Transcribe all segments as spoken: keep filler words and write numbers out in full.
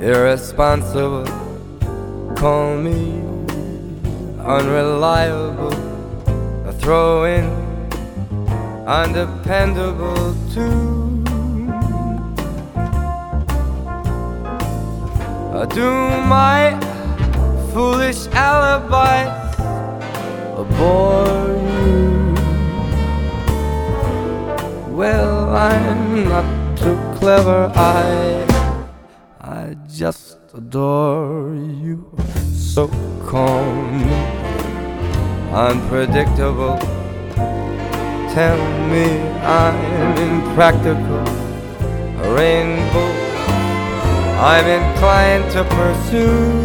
irresponsible, call me unreliable, a throw-in, undependable too. Do my foolish alibis bore you? Well, I'm not too clever, I I just adore you. So calm, unpredictable, tell me I'm impractical, a rainbow I'm inclined to pursue.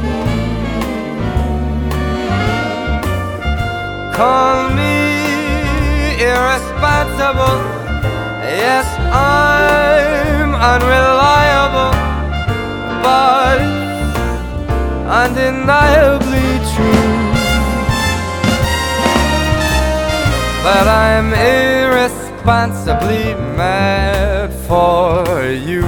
Call me irresponsible, yes, I'm unreliable, but undeniably true. But I'm irresponsibly mad for you.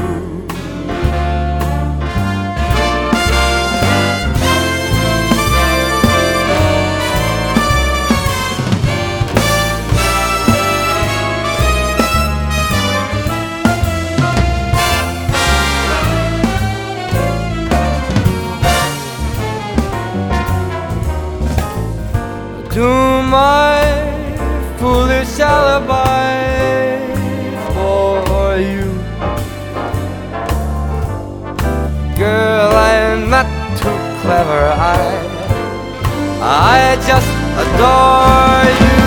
Do my foolish alibi for you. Girl, I'm not too clever, I I just adore you.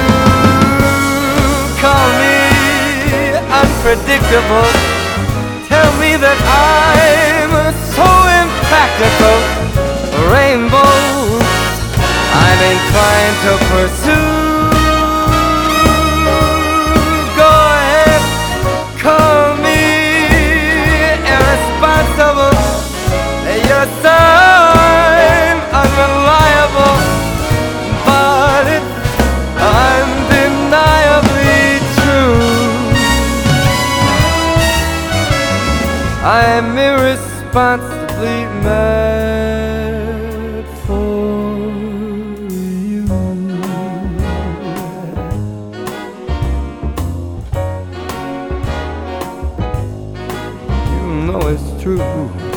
Call me unpredictable, tell me that I'm so impractical, rainbows I'm inclined to pursue. Go ahead, call me irresponsible, yes, I'm unreliable, but it's undeniably true. I'm irresponsibly mad for know it's true.